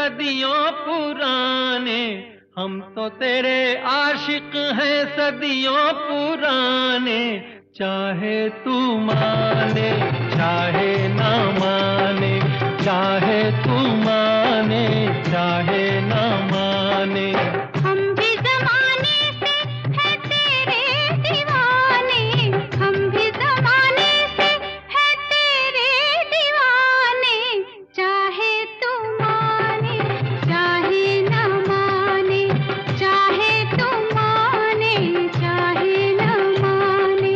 सदियों पुराने, हम तो तेरे आशिक हैं सदियों पुराने। चाहे तू माने चाहे ना माने, चाहे तू माने चाहे ना माने। हम भी ज़माने से हैं तेरे दीवाने, हम भी ज़माने से हैं तेरे दीवाने। चाहे तू माने चाहे ना माने, चाहे तू माने चाहे ना माने।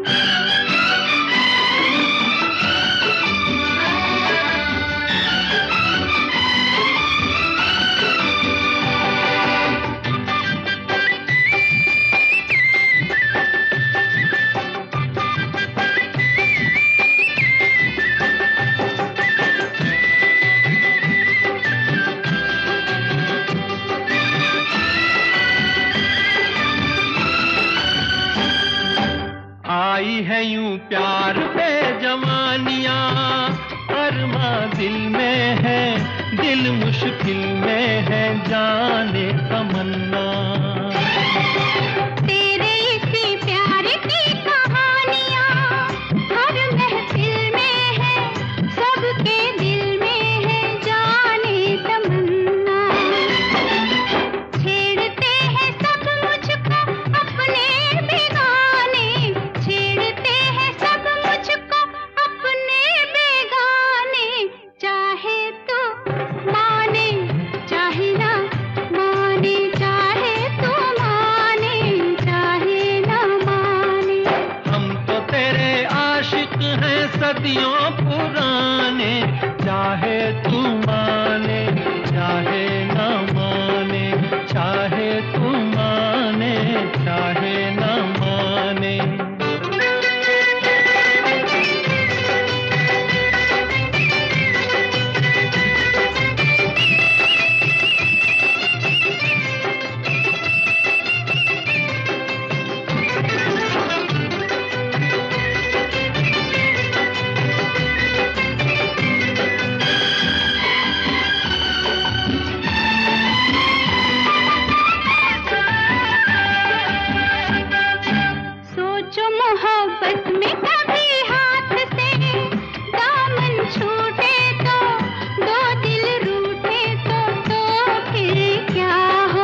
आई है यूं प्यार पे जवानियां, अरमा दिल में है, दिल मुश्किल में है, जाने तमन्ना। तेरे इसी प्यार की कहानियाँ हर महफिल में है, सबके दिल में है, जाने तमन्ना। छेड़ते हैं सब मुझको अपने बेगाने, छेड़ते हैं सब मुझको अपने बेगाने। चाहे तो माने चाहे ना माने, चाहे तो माने चाहे ना माने। हम तो तेरे आशिक हैं सदियों पुराने। चाहे तू माने चाहे ना माने, चाहे तू माने चाहे ना माने। सोचो मोहब्बत में कभी हाथ से दामन छूटे तो, दो दिल रूठे तो फिर क्या हो।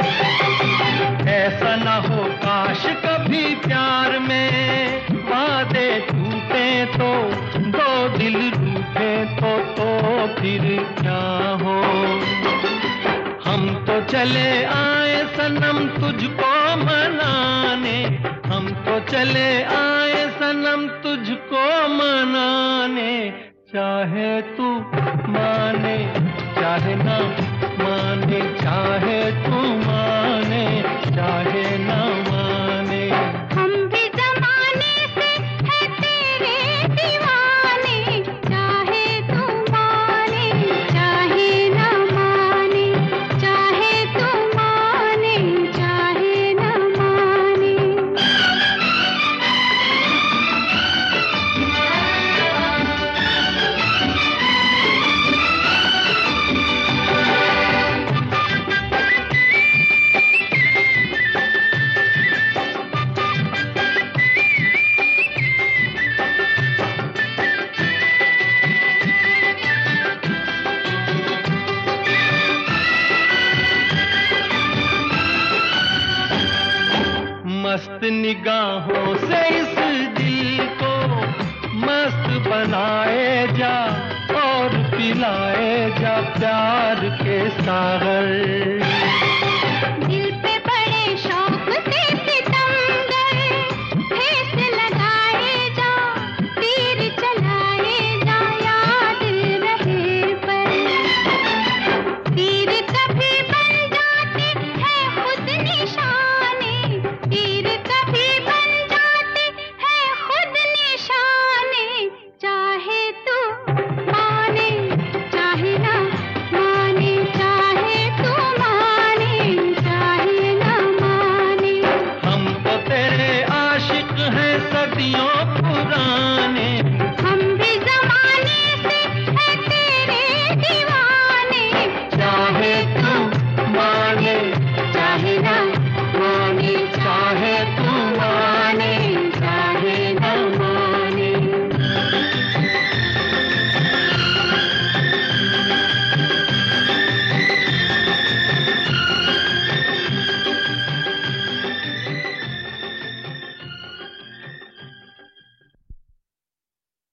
ऐसा ना हो काश कभी प्यार में वादे टूटे तो, दो दिल रूठे तो फिर क्या हो। हम तो चले आए सनम तुझको मनाने, हम तो चले आए सनम तुझको मनाने। चाहे तू माने चाहे ना माने, चाहे तू माने चाहे ना माने। हम भी ज़माने से हैं तेरे दीवाने, चाहे तू माने चाहे ना माने, चाहे तू माने चाहे ना माने। मस्त निगाहों से इस दिल को मस्त बनाए जा, और पिलाए जा प्यार के सागर। दिल पे बड़े शौक से सितमगर ठेस लगाए जा, तीर चलाए जा, याद रहे पर। तीर कभी बन जाते हैं खुद निशाने, तीर कभी बन जाते हैं खुद निशाने। चाहे तू माने चाहे ना माने, चाहे तू माने चाहे ना माने। हम तो तेरे आशिक हैं सदियों